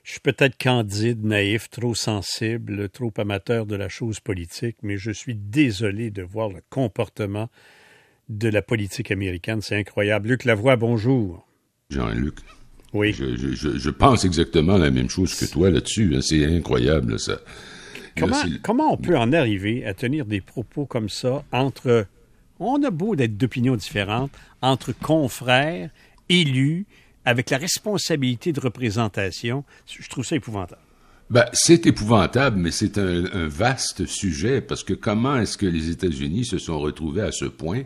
Je suis peut-être candide, naïf, trop sensible, trop amateur de la chose politique, mais je suis désolé de voir le comportement de la politique américaine. C'est incroyable. Luc Lavoie, bonjour. Jean-Luc. Oui. Je pense exactement la même chose que toi là-dessus. Hein. C'est incroyable, ça. Comment on peut en arriver à tenir des propos comme ça entre... On a beau d'être d'opinions différentes, entre confrères, élus, avec la responsabilité de représentation, je trouve ça épouvantable. Ben, c'est épouvantable, mais c'est un vaste sujet, parce que comment est-ce que les États-Unis se sont retrouvés à ce point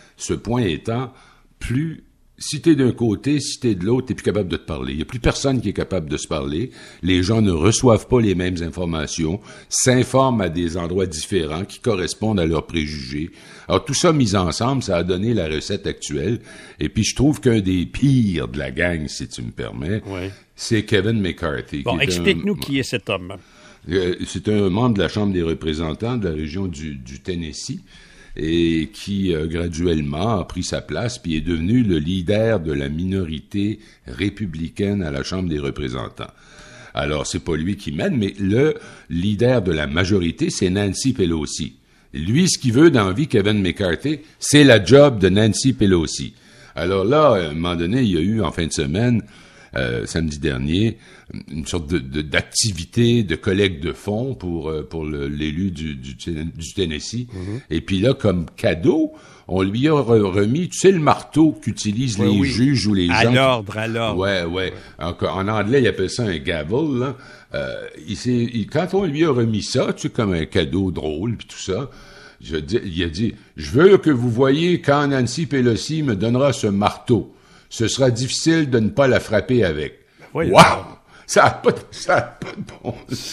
étant plus... Si t'es d'un côté, si t'es de l'autre, t'es plus capable de te parler. Il n'y a plus personne qui est capable de se parler. Les gens ne reçoivent pas les mêmes informations, s'informent à des endroits différents qui correspondent à leurs préjugés. Alors, tout ça mis ensemble, ça a donné la recette actuelle. Et puis, je trouve qu'un des pires de la gang, si tu me permets, c'est Kevin McCarthy. Bon, explique-nous qui est cet homme. C'est un membre de la Chambre des représentants de la région du Tennessee, et qui graduellement a pris sa place puis est devenu le leader de la minorité républicaine à la Chambre des représentants. Alors, c'est pas lui qui mène, mais le leader de la majorité, c'est Nancy Pelosi. Lui, ce qu'il veut dans la vie, Kevin McCarthy, c'est la job de Nancy Pelosi. Alors là, à un moment donné, il y a eu, en fin de semaine, samedi dernier, une sorte d'activité de collecte de fonds pour l'élu du Tennessee. Mm-hmm. Et puis là, comme cadeau, on lui a remis, tu sais, le marteau qu'utilisent les juges ou les gens. À l'ordre. Ouais. En anglais, ils appellent ça un gavel, là. Quand on lui a remis ça, tu sais, comme un cadeau drôle, puis tout ça, il a dit, je veux que vous voyez quand Nancy Pelosi me donnera ce marteau. Ce sera difficile de ne pas la frapper avec. Oui, wow! Ça n'a pas de bon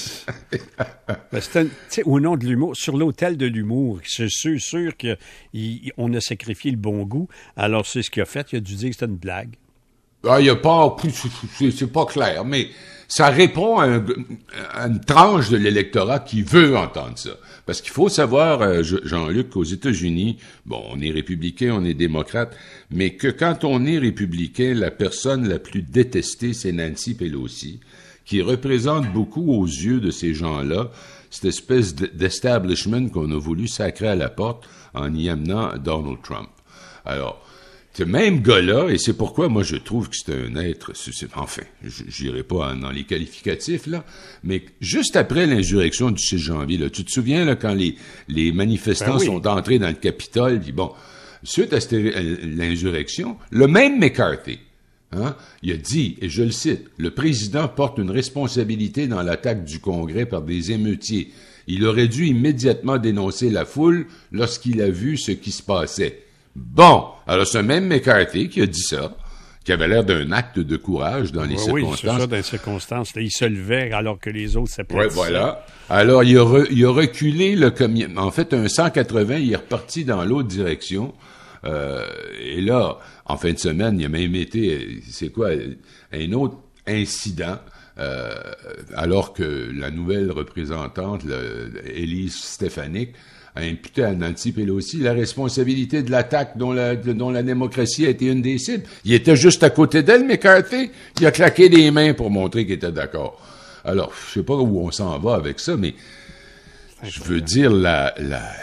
sens. Au nom de l'humour, sur l'autel de l'humour, je suis sûr qu'on a sacrifié le bon goût. Alors, c'est ce qu'il a fait. Il a dû dire que c'était une blague. Ah, il n'y a pas... C'est pas clair, mais ça répond à une tranche de l'électorat qui veut entendre ça. Parce qu'il faut savoir, Jean-Luc, qu'aux États-Unis, bon, on est républicain, on est démocrate, mais que quand on est républicain, la personne la plus détestée, c'est Nancy Pelosi, qui représente beaucoup aux yeux de ces gens-là cette espèce d'establishment qu'on a voulu sacrer à la porte en y amenant Donald Trump. Alors, ce même gars-là, et c'est pourquoi moi je trouve que c'est un être, enfin, j'irai pas dans les qualificatifs, là, mais juste après l'insurrection du 6 janvier, là, tu te souviens, là, quand les manifestants sont entrés dans le Capitole, puis bon, suite à l'insurrection, le même McCarthy, il a dit, et je le cite, « Le président porte une responsabilité dans l'attaque du Congrès par des émeutiers. Il aurait dû immédiatement dénoncer la foule lorsqu'il a vu ce qui se passait. » Bon, alors c'est même McCarthy qui a dit ça, qui avait l'air d'un acte de courage dans les circonstances. Oui, c'est ça, dans les circonstances. Là, il se levait alors que les autres s'applaudissaient. Oui, voilà. Alors, il a reculé, en fait, un 180, il est reparti dans l'autre direction. Et là, en fin de semaine, il a même été, un autre incident, alors que la nouvelle représentante, Elise Stefanik, a imputé à Nancy Pelosi la responsabilité de l'attaque dont la démocratie a été une des cibles. Il était juste à côté d'elle, McCarthy. Il a claqué des mains pour montrer qu'il était d'accord. Alors, je sais pas où on s'en va avec ça, mais je veux dire, la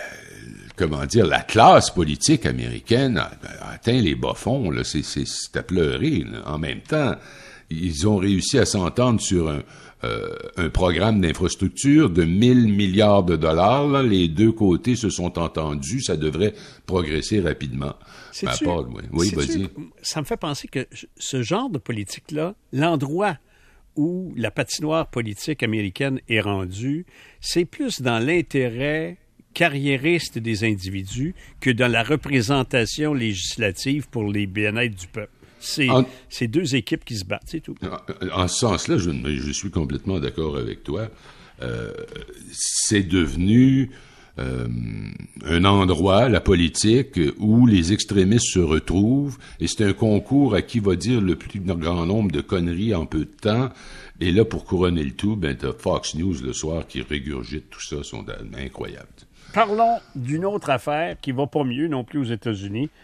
classe politique américaine a atteint les bas-fonds, là. C'est à pleurer, là. En même temps, ils ont réussi à s'entendre sur un programme d'infrastructure de 1000 milliards de dollars. Là. Les deux côtés se sont entendus. Ça devrait progresser rapidement. Oui, vas-y. Ça me fait penser que ce genre de politique-là, l'endroit où la patinoire politique américaine est rendue, c'est plus dans l'intérêt carriériste des individus que dans la représentation législative pour les bien-être du peuple. C'est deux équipes qui se battent, c'est tout. En ce sens-là, je suis complètement d'accord avec toi. C'est devenu un endroit, la politique, où les extrémistes se retrouvent, et c'est un concours à qui va dire le plus grand nombre de conneries en peu de temps. Et là, pour couronner le tout, t'as Fox News le soir qui régurgite tout ça, sont incroyables. Parlons d'une autre affaire qui va pas mieux non plus aux États-Unis.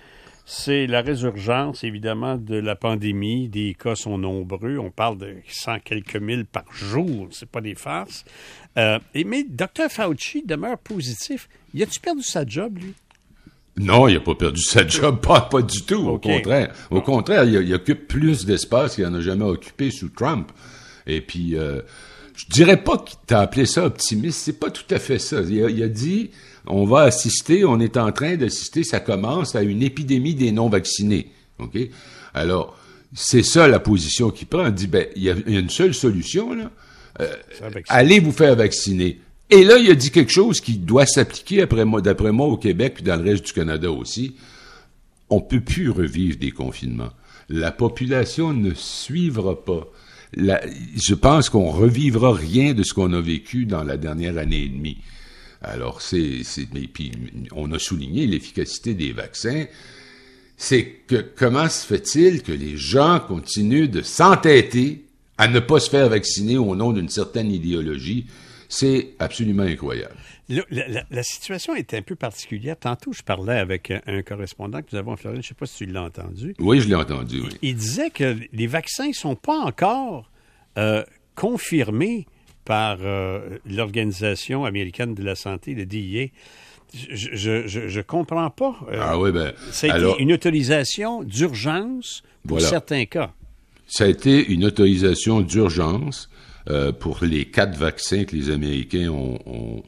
c'est la résurgence, évidemment, de la pandémie. Des cas sont nombreux. On parle de 100 quelques mille par jour. C'est pas des farces. Mais Dr. Fauci demeure positif. Y a-tu perdu sa job, lui? Non, il n'a pas perdu sa job, pas du tout. Okay. Au contraire. Au contraire, il occupe plus d'espace qu'il n'en a jamais occupé sous Trump. Et puis, je dirais pas qu'il t'a appelé ça optimiste. C'est pas tout à fait ça. Il a dit, on est en train d'assister, ça commence à une épidémie des non-vaccinés. OK? Alors, c'est ça la position qu'il prend. Il dit, il y a une seule solution, là. Allez vous faire vacciner. Et là, il a dit quelque chose qui doit s'appliquer d'après moi au Québec puis dans le reste du Canada aussi. On peut plus revivre des confinements. La population ne suivra pas. Je pense qu'on revivra rien de ce qu'on a vécu dans la dernière année et demie. Alors, mais puis on a souligné l'efficacité des vaccins. C'est que comment se fait-il que les gens continuent de s'entêter à ne pas se faire vacciner au nom d'une certaine idéologie? C'est absolument incroyable. La situation est un peu particulière. Tantôt, je parlais avec un correspondant que nous avons en Floride. Je ne sais pas si tu l'as entendu. Oui, je l'ai entendu. Oui. Il disait que les vaccins ne sont pas encore confirmés par l'Organisation américaine de la santé, le DEA. Je comprends pas. Ça a été une autorisation d'urgence pour certains cas. Ça a été une autorisation d'urgence pour les 4 vaccins que les Américains ont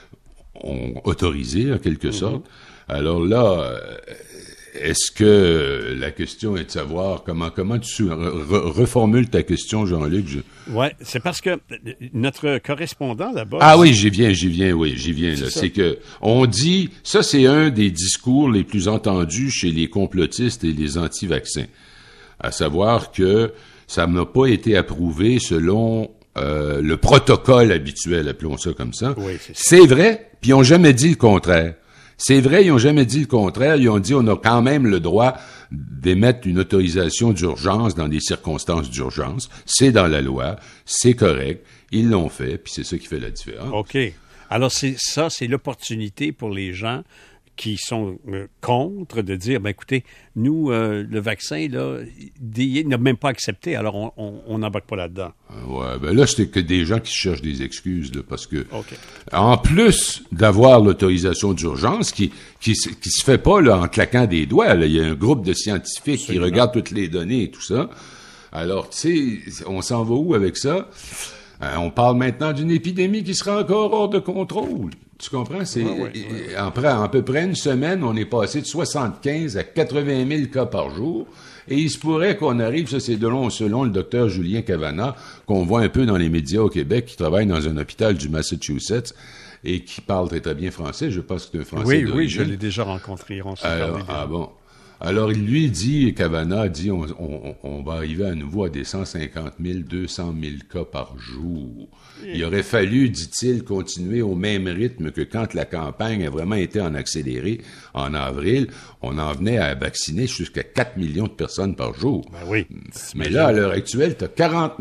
autorisés, en quelque sorte. Alors là, est-ce que la question est de savoir comment tu reformules ta question, Jean-Luc? Oui, c'est parce que notre correspondant là-bas... Ah oui, j'y viens, là. C'est que, on dit, ça c'est un des discours les plus entendus chez les complotistes et les anti-vaccins. À savoir que ça n'a pas été approuvé selon le protocole habituel, appelons ça comme ça. Oui, c'est vrai, puis ils n'ont jamais dit le contraire. C'est vrai, ils n'ont jamais dit le contraire. Ils ont dit on a quand même le droit d'émettre une autorisation d'urgence dans des circonstances d'urgence. C'est dans la loi, c'est correct. Ils l'ont fait, puis c'est ça qui fait la différence. OK. Alors, c'est l'opportunité pour les gens qui sont contre de dire, écoutez, nous, le vaccin, là, DEA n'a même pas accepté, alors on n'embarque pas là-dedans. Ouais, là, c'était que des gens qui cherchent des excuses, là, parce que, en plus d'avoir l'autorisation d'urgence, qui se fait pas, là, en claquant des doigts, là, il y a un groupe de scientifiques qui regardent toutes les données et tout ça. Alors, tu sais, on s'en va où avec ça? On parle maintenant d'une épidémie qui sera encore hors de contrôle. Tu comprends? En à peu près une semaine, on est passé de 75 à 80 000 cas par jour. Et il se pourrait qu'on arrive, ça c'est selon le docteur Julien Cavana, qu'on voit un peu dans les médias au Québec, qui travaille dans un hôpital du Massachusetts et qui parle très très bien français. Je pense que c'est un français d'origine. Oui, je l'ai déjà rencontré. Bon. Alors, lui dit, Cavana dit, on va arriver à nouveau à des 150 000, 200 000 cas par jour. Il aurait fallu, dit-il, continuer au même rythme que quand la campagne a vraiment été en accéléré en avril. On en venait à vacciner jusqu'à 4 millions de personnes par jour. Oui. Mais là, à l'heure actuelle, tu as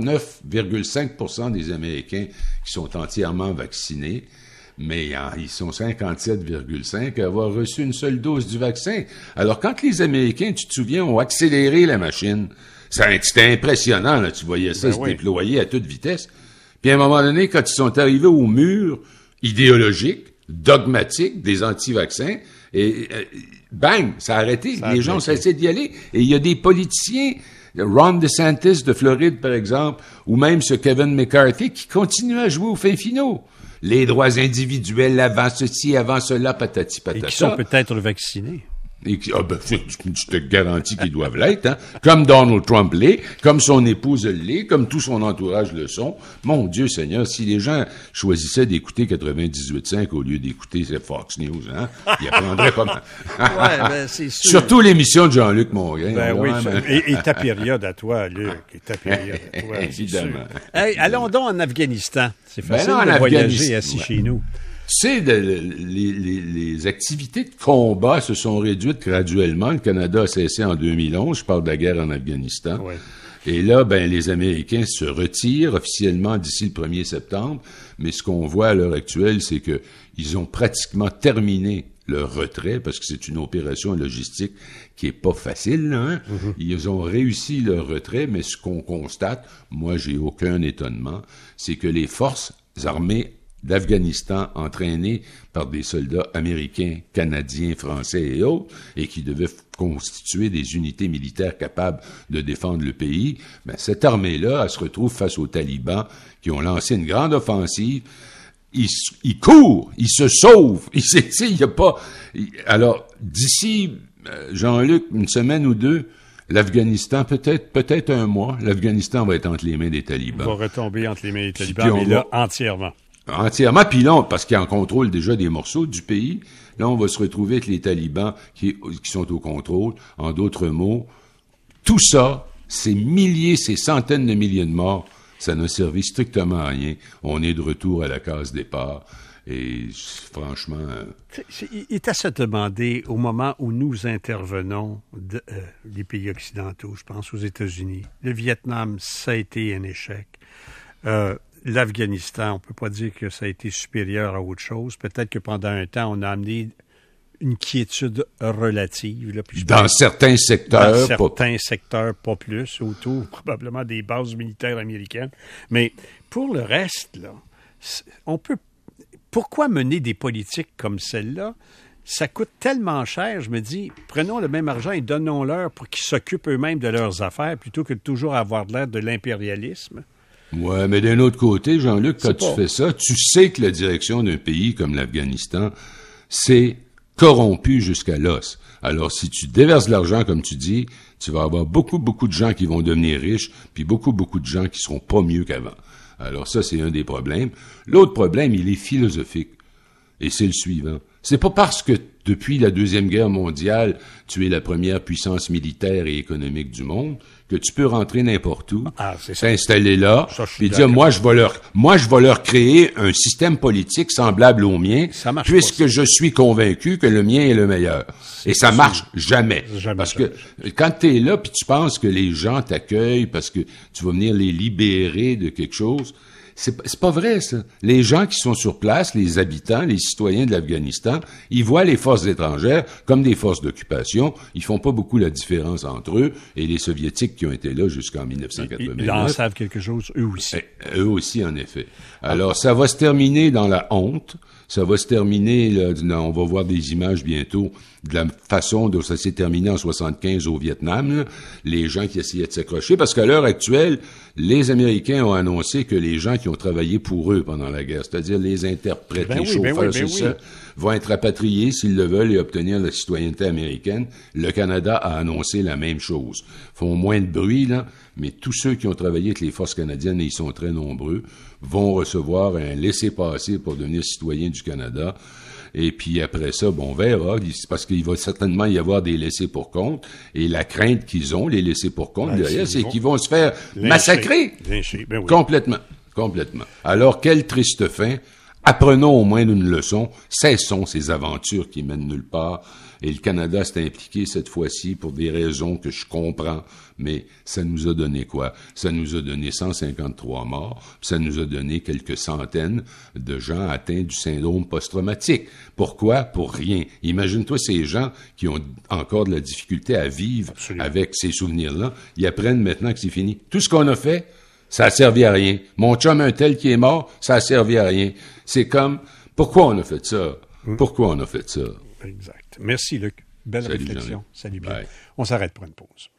49,5% des Américains qui sont entièrement vaccinés. Mais ils sont 57,5 à avoir reçu une seule dose du vaccin. Alors, quand les Américains, tu te souviens, ont accéléré la machine, c'était impressionnant, là, tu voyais ça se déployer à toute vitesse. Puis à un moment donné, quand ils sont arrivés au mur idéologique, dogmatique des anti-vaccins, et bang, ça a arrêté. Les gens ont cessé d'y aller. Et il y a des politiciens, Ron DeSantis de Floride, par exemple, ou même ce Kevin McCarthy, qui continuent à jouer aux fins finaux. Les droits individuels avant ceci, avant cela, patati patata. Et qui sont peut-être vaccinés. Je te garantis qu'ils doivent l'être, hein. Comme Donald Trump l'est, comme son épouse l'est, comme tout son entourage le sont. Mon Dieu Seigneur, si les gens choisissaient d'écouter 98.5 au lieu d'écouter Fox News, hein, ils apprendraient comment. C'est sûr. Surtout l'émission de Jean-Luc Mongrain. Oui, et ta période à toi, Luc. Et ta période à toi. Évidemment. Hey, allons donc en Afghanistan. C'est facile de voyager assis chez nous. Tu sais, les activités de combat se sont réduites graduellement. Le Canada a cessé en 2011. Je parle de la guerre en Afghanistan. Ouais. Et là, les Américains se retirent officiellement d'ici le 1er septembre. Mais ce qu'on voit à l'heure actuelle, c'est que ils ont pratiquement terminé leur retrait, parce que c'est une opération logistique qui est pas facile, là, hein? Ils ont réussi leur retrait, mais ce qu'on constate, moi j'ai aucun étonnement, c'est que les forces armées d'Afghanistan entraînées par des soldats américains, canadiens, français et autres, et qui devaient constituer des unités militaires capables de défendre le pays, ben, cette armée-là, elle se retrouve face aux talibans qui ont lancé une grande offensive. Il court, il se sauve, il y a pas. Alors d'ici, Jean-Luc, une semaine ou deux, l'Afghanistan, peut-être un mois, l'Afghanistan va être entre les mains des talibans. Va retomber entre les mains des talibans, mais là, entièrement. Entièrement, puis là, parce qu'ils en contrôlent déjà des morceaux du pays, là, on va se retrouver avec les talibans qui sont au contrôle. En d'autres mots, tout ça, ces milliers, ces centaines de milliers de morts, ça n'a servi strictement à rien. On est de retour à la case départ. Et franchement... Il est à se demander, au moment où nous intervenons, les pays occidentaux, je pense aux États-Unis, le Vietnam, ça a été un échec. L'Afghanistan, on ne peut pas dire que ça a été supérieur à autre chose. Peut-être que pendant un temps, on a amené une quiétude relative. Là, puis dans certains secteurs. Dans certains secteurs, pas plus, autour probablement des bases militaires américaines. Mais pour le reste, là, on peut... Pourquoi mener des politiques comme celle-là? Ça coûte tellement cher, je me dis, prenons le même argent et donnons-leur pour qu'ils s'occupent eux-mêmes de leurs affaires plutôt que de toujours avoir l'air de l'impérialisme. Ouais, mais d'un autre côté, Jean-Luc, quand tu fais ça, tu sais que la direction d'un pays comme l'Afghanistan, c'est corrompu jusqu'à l'os. Alors, si tu déverses l'argent, comme tu dis, tu vas avoir beaucoup de gens qui vont devenir riches, puis beaucoup de gens qui seront pas mieux qu'avant. Alors ça, c'est un des problèmes. L'autre problème, il est philosophique. Et c'est le suivant. C'est pas parce que depuis la Deuxième Guerre mondiale, tu es la première puissance militaire et économique du monde que tu peux rentrer n'importe où, s'installer là, et dire moi je vais leur créer un système politique semblable au mien, puisque je suis convaincu que le mien est le meilleur. Et ça marche jamais. Parce que quand tu es là puis tu penses que les gens t'accueillent parce que tu vas venir les libérer de quelque chose, c'est pas vrai, ça. Les gens qui sont sur place, les habitants, les citoyens de l'Afghanistan, ils voient les forces étrangères comme des forces d'occupation. Ils font pas beaucoup la différence entre eux et les Soviétiques qui ont été là jusqu'on 1989. Ils en savent quelque chose, eux aussi. Eux aussi, en effet. Alors, ça va se terminer dans la honte. Ça va se terminer, là, on va voir des images bientôt de la façon dont ça s'est terminé en 75 au Vietnam, là, les gens qui essayaient de s'accrocher, parce qu'à l'heure actuelle, les Américains ont annoncé que les gens qui ont travaillé pour eux pendant la guerre, c'est-à-dire les interprètes, les chauffeurs, ça, vont être rapatriés s'ils le veulent et obtenir la citoyenneté américaine. Le Canada a annoncé la même chose. Font moins de bruit, là, mais tous ceux qui ont travaillé avec les forces canadiennes, et ils sont très nombreux, vont recevoir un laissez-passer pour devenir citoyens du Canada. Et puis après ça, bon, on verra, parce qu'il va certainement y avoir des laissés pour compte. Et la crainte qu'ils ont, les laissés pour compte, derrière, c'est qu'ils vont se faire massacrer. Ben oui. Complètement. Alors, quelle triste fin. Apprenons au moins une leçon. Cessons ces aventures qui mènent nulle part. Et le Canada s'est impliqué cette fois-ci pour des raisons que je comprends. Mais ça nous a donné quoi? Ça nous a donné 153 morts. Ça nous a donné quelques centaines de gens atteints du syndrome post-traumatique. Pourquoi? Pour rien. Imagine-toi ces gens qui ont encore de la difficulté à vivre avec ces souvenirs-là. Ils apprennent maintenant que c'est fini. Tout ce qu'on a fait, ça a servi à rien. Mon chum un tel qui est mort, ça a servi à rien. C'est comme, pourquoi on a fait ça? Pourquoi on a fait ça? Exact. Merci, Luc. Belle réflexion. Salut bien. Bye. On s'arrête pour une pause.